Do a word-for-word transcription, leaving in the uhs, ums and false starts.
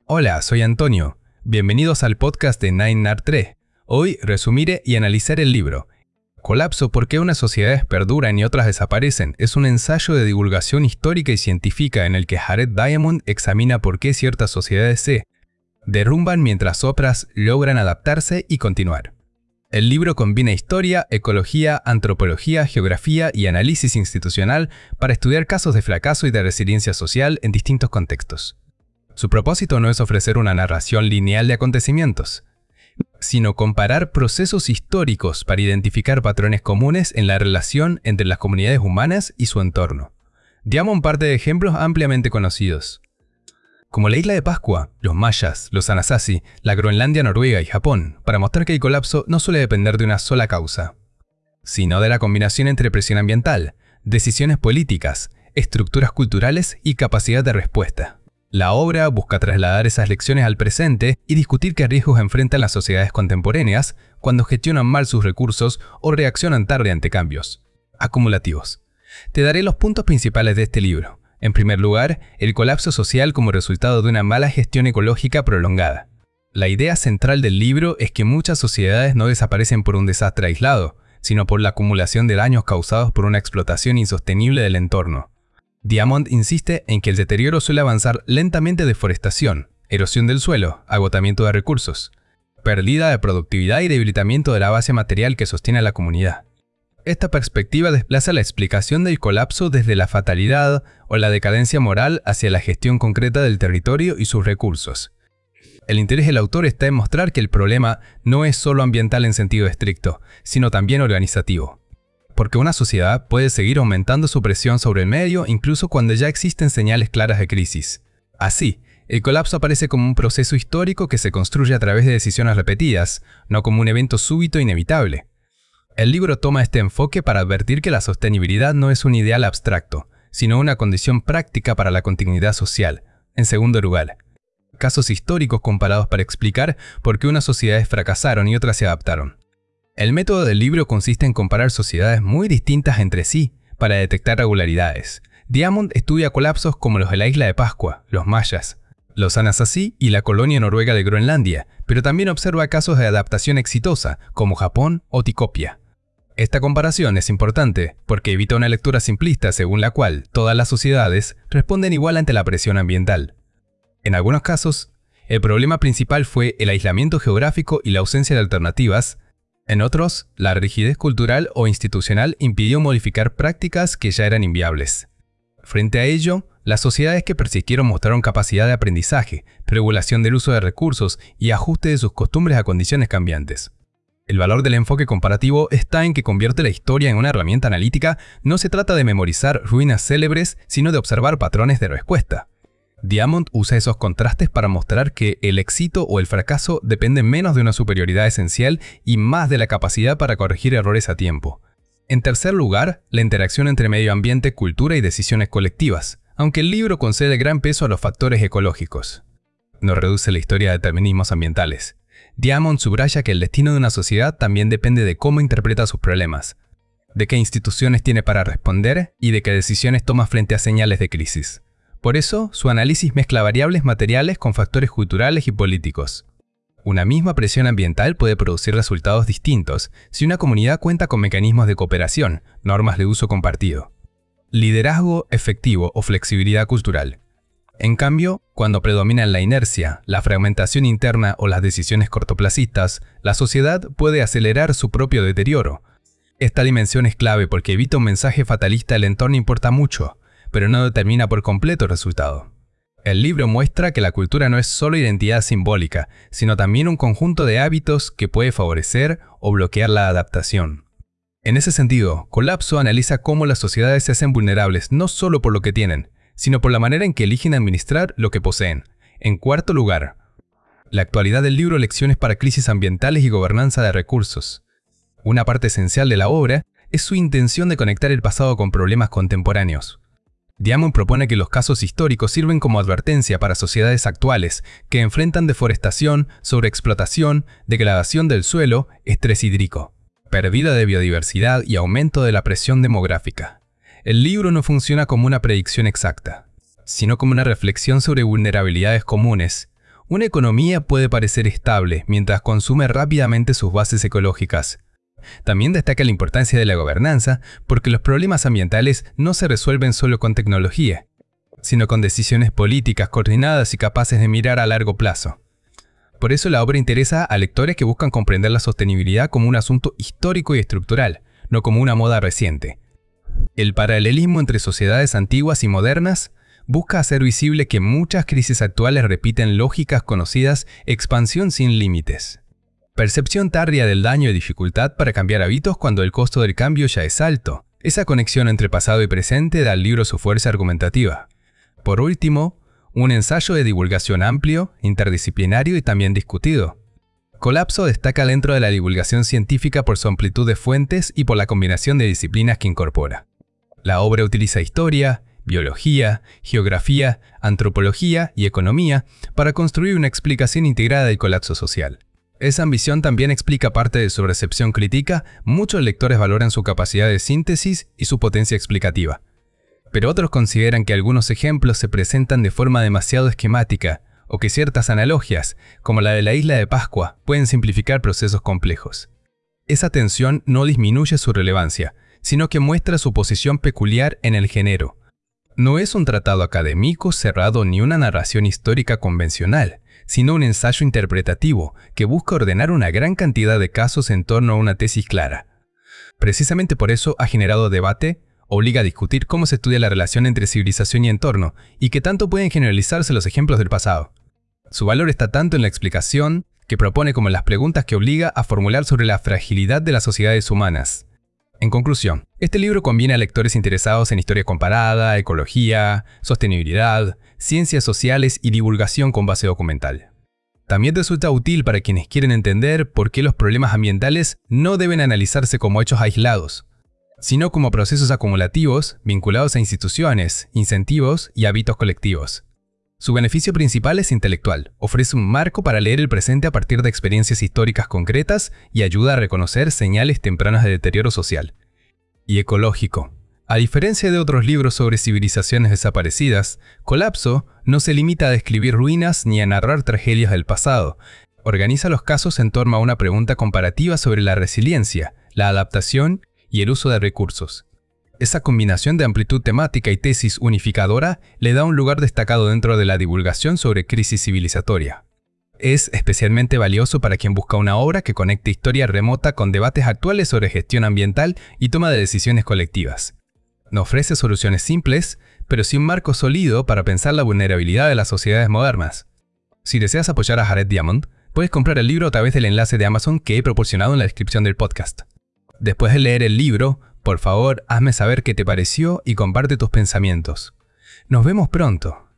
Hola, soy Antonio. Bienvenidos al podcast de Nine Art tres. Hoy resumiré y analizaré el libro Colapso: ¿por qué unas sociedades perduran y otras desaparecen? Es un ensayo de divulgación histórica y científica en el que Jared Diamond examina por qué ciertas sociedades se derrumban mientras otras logran adaptarse y continuar. El libro combina historia, ecología, antropología, geografía y análisis institucional para estudiar casos de fracaso y de resiliencia social en distintos contextos. Su propósito no es ofrecer una narración lineal de acontecimientos, sino comparar procesos históricos para identificar patrones comunes en la relación entre las comunidades humanas y su entorno. Diamond parte de ejemplos ampliamente conocidos, como la isla de Pascua, los mayas, los Anasazi, la Groenlandia, Noruega y Japón, para mostrar que el colapso no suele depender de una sola causa, sino de la combinación entre presión ambiental, decisiones políticas, estructuras culturales y capacidad de respuesta. La obra busca trasladar esas lecciones al presente y discutir qué riesgos enfrentan las sociedades contemporáneas cuando gestionan mal sus recursos o reaccionan tarde ante cambios acumulativos. Te daré los puntos principales de este libro. En primer lugar, el colapso social como resultado de una mala gestión ecológica prolongada. La idea central del libro es que muchas sociedades no desaparecen por un desastre aislado, sino por la acumulación de daños causados por una explotación insostenible del entorno. Diamond insiste en que el deterioro suele avanzar lentamente: deforestación, erosión del suelo, agotamiento de recursos, pérdida de productividad y debilitamiento de la base material que sostiene a la comunidad. Esta perspectiva desplaza la explicación del colapso desde la fatalidad o la decadencia moral hacia la gestión concreta del territorio y sus recursos. El interés del autor está en mostrar que el problema no es solo ambiental en sentido estricto, sino también organizativo. Porque una sociedad puede seguir aumentando su presión sobre el medio incluso cuando ya existen señales claras de crisis. Así, el colapso aparece como un proceso histórico que se construye a través de decisiones repetidas, no como un evento súbito e inevitable. El libro toma este enfoque para advertir que la sostenibilidad no es un ideal abstracto, sino una condición práctica para la continuidad social. En segundo lugar, casos históricos comparados para explicar por qué unas sociedades fracasaron y otras se adaptaron. El método del libro consiste en comparar sociedades muy distintas entre sí para detectar regularidades. Diamond estudia colapsos como los de la isla de Pascua, los mayas, los Anasazi y la colonia noruega de Groenlandia, pero también observa casos de adaptación exitosa como Japón o Etiopía. Esta comparación es importante porque evita una lectura simplista según la cual todas las sociedades responden igual ante la presión ambiental. En algunos casos, el problema principal fue el aislamiento geográfico y la ausencia de alternativas. En otros, la rigidez cultural o institucional impidió modificar prácticas que ya eran inviables. Frente a ello, las sociedades que persiguieron mostraron capacidad de aprendizaje, regulación del uso de recursos y ajuste de sus costumbres a condiciones cambiantes. El valor del enfoque comparativo está en que convierte la historia en una herramienta analítica. No se trata de memorizar ruinas célebres, sino de observar patrones de respuesta. Diamond usa esos contrastes para mostrar que el éxito o el fracaso dependen menos de una superioridad esencial y más de la capacidad para corregir errores a tiempo. En tercer lugar, la interacción entre medio ambiente, cultura y decisiones colectivas, aunque el libro concede gran peso a los factores ecológicos. No reduce la historia a determinismos ambientales. Diamond subraya que el destino de una sociedad también depende de cómo interpreta sus problemas, de qué instituciones tiene para responder y de qué decisiones toma frente a señales de crisis. Por eso, su análisis mezcla variables materiales con factores culturales y políticos. Una misma presión ambiental puede producir resultados distintos si una comunidad cuenta con mecanismos de cooperación, normas de uso compartido, liderazgo efectivo o flexibilidad cultural. En cambio, cuando predominan la inercia, la fragmentación interna o las decisiones cortoplacistas, la sociedad puede acelerar su propio deterioro. Esta dimensión es clave porque evita un mensaje fatalista: el entorno importa mucho, pero no determina por completo el resultado. El libro muestra que la cultura no es solo identidad simbólica, sino también un conjunto de hábitos que puede favorecer o bloquear la adaptación. En ese sentido, Colapso analiza cómo las sociedades se hacen vulnerables no solo por lo que tienen, sino por la manera en que eligen administrar lo que poseen. En cuarto lugar, la actualidad del libro: lecciones para crisis ambientales y gobernanza de recursos. Una parte esencial de la obra es su intención de conectar el pasado con problemas contemporáneos. Diamond propone que los casos históricos sirven como advertencia para sociedades actuales que enfrentan deforestación, sobreexplotación, degradación del suelo, estrés hídrico, pérdida de biodiversidad y aumento de la presión demográfica. El libro no funciona como una predicción exacta, sino como una reflexión sobre vulnerabilidades comunes, Una economía puede parecer estable mientras consume rápidamente sus bases ecológicas. También destaca la importancia de la gobernanza porque los problemas ambientales no se resuelven solo con tecnología, sino con decisiones políticas coordinadas y capaces de mirar a largo plazo. Por eso la obra interesa a lectores que buscan comprender la sostenibilidad como un asunto histórico y estructural, no como una moda reciente. El paralelismo entre sociedades antiguas y modernas busca hacer visible que muchas crisis actuales repiten lógicas conocidas: expansión sin límites, percepción tardía del daño y dificultad para cambiar hábitos cuando el costo del cambio ya es alto. Esa conexión entre pasado y presente da al libro su fuerza argumentativa. Por último, un ensayo de divulgación amplio, interdisciplinario y también discutido. Colapso destaca dentro de la divulgación científica por su amplitud de fuentes y por la combinación de disciplinas que incorpora. La obra utiliza historia, biología, geografía, antropología y economía para construir una explicación integrada del colapso social. Esa ambición también explica parte de su recepción crítica. Muchos lectores valoran su capacidad de síntesis y su potencia explicativa. Pero otros consideran que algunos ejemplos se presentan de forma demasiado esquemática o que ciertas analogias, como la de la isla de Pascua, pueden simplificar procesos complejos. Esa tensión no disminuye su relevancia, sino que muestra su posición peculiar en el género. No es un tratado académico cerrado ni una narración histórica convencional, sino un ensayo interpretativo que busca ordenar una gran cantidad de casos en torno a una tesis clara. Precisamente por eso ha generado debate, obliga a discutir cómo se estudia la relación entre civilización y entorno y qué tanto pueden generalizarse los ejemplos del pasado. Su valor está tanto en la explicación que propone como en las preguntas que obliga a formular sobre la fragilidad de las sociedades humanas. En conclusión, este libro combina a lectores interesados en historia comparada, ecología, sostenibilidad, ciencias sociales y divulgación con base documental. También resulta útil para quienes quieren entender por qué los problemas ambientales no deben analizarse como hechos aislados, sino como procesos acumulativos vinculados a instituciones, incentivos y hábitos colectivos. Su beneficio principal es intelectual, ofrece un marco para leer el presente a partir de experiencias históricas concretas y ayuda a reconocer señales tempranas de deterioro social. Y ecológico. A diferencia de otros libros sobre civilizaciones desaparecidas, Colapso no se limita a describir ruinas ni a narrar tragedias del pasado. Organiza los casos en torno a una pregunta comparativa sobre la resiliencia, la adaptación y el uso de recursos. Esa combinación de amplitud temática y tesis unificadora le da un lugar destacado dentro de la divulgación sobre crisis civilizatoria. Es especialmente valioso para quien busca una obra que conecte historia remota con debates actuales sobre gestión ambiental y toma de decisiones colectivas. No ofrece soluciones simples, pero sí un marco sólido para pensar la vulnerabilidad de las sociedades modernas. Si deseas apoyar a Jared Diamond, puedes comprar el libro a través del enlace de Amazon que he proporcionado en la descripción del podcast. Después de leer el libro, por favor, hazme saber qué te pareció y comparte tus pensamientos. Nos vemos pronto.